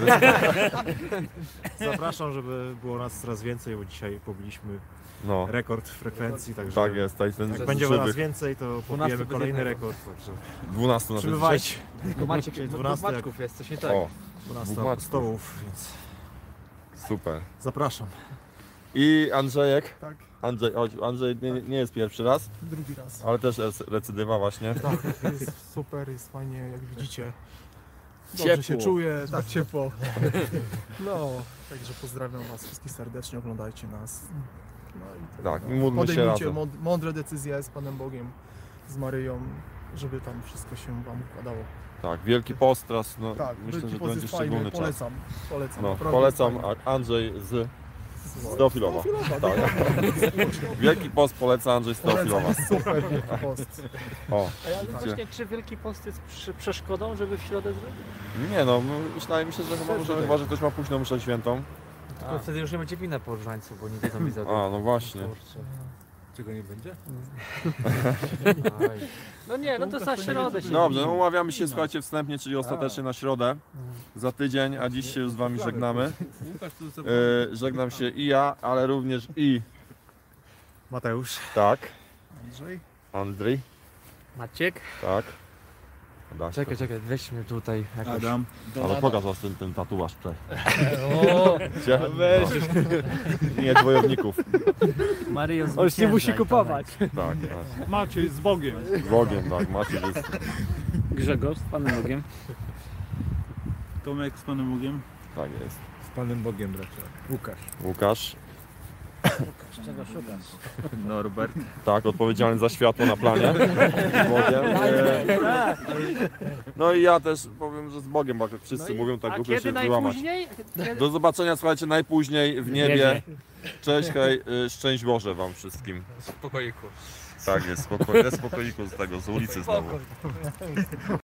Zapraszam, żeby było nas coraz więcej, bo dzisiaj pobiliśmy No, rekord frekwencji, także tak jest, tutaj ten jak będzie nas przybyk. więcej, to pobijemy kolejny rekord. Także dwunastu na przybywajcie. Tylko Maciek, Dzisiaj dwóch dwunasty, jak Maćków jest, coś nie tak. O, dwunastu Dwóch stołów, więc super. zapraszam. I Andrzejek. Tak. Andrzej, chodź, Andrzej nie, nie jest pierwszy raz, Drugi raz. ale też rec- recydywa właśnie. Tak, jest super, jest fajnie, jak widzicie. Dobrze Ciepło. się czuję, tak ciepło. No, także pozdrawiam was wszystkich serdecznie, oglądajcie nas. No i Tak, i módlmy się podejmijcie razem. mąd- mądre decyzje z Panem Bogiem, z Maryją, żeby tam wszystko się wam układało. Tak, Wielki Post teraz, no Tak, myślę, Wielki że to Post będzie jest fajny, szczególny czas. polecam, polecam. No, naprawdę polecam jest fajny. a Andrzej z Słuchaj, Teofilowa. Tak. Wielki Post poleca Andrzej z Teofilowa. Polecam, super Wielki Post. O, Ale właśnie, czy Wielki Post jest przy, przeszkodą, żeby w środę zrobić? nie no, myślałem mi się, że chyba może, chyba, że ktoś ma późną mszę świętą. Tylko wtedy już nie będzie wina po różańcu, bo nie wiedzą widzowie. A, no właśnie. Czego nie będzie? No nie, no to za środę się Dobrze, no umawiamy się, słuchajcie, wstępnie, czyli ostatecznie na środę, za tydzień, a dziś się już z wami żegnamy. E, żegnam się i ja, ale również i Mateusz. tak, Andrzej. Andrzej, Maciek? tak. Adaś, Czekaj, czekaj, weźmy tutaj jakoś. Adam. ale pokaż was ten, ten tatuaż tutaj. O, Gdzie? No. Nie, dwojowników. Maryjo On już nie musi zwyciężaj, kupować. Tak, tak. Maciej z Bogiem. Z Bogiem, tak, Maciej jest, Grzegorz z Panem Bogiem. Tomek z Panem Bogiem. tak jest. Z Panem Bogiem bracia. Łukasz. Łukasz. Czego szukasz? Norbert. Tak, odpowiedzialny za światło na planie. Z Bogiem. E, No i ja też powiem, że z Bogiem, bo jak wszyscy mówią, tak A głupio się kiedy wyłamać. najpóźniej? Do zobaczenia, słuchajcie, najpóźniej w niebie. Cześć, hej, y, szczęść Boże wam wszystkim. Spokoiku. Tak jest, spokojnie, z spokoiku z tego, z ulicy znowu.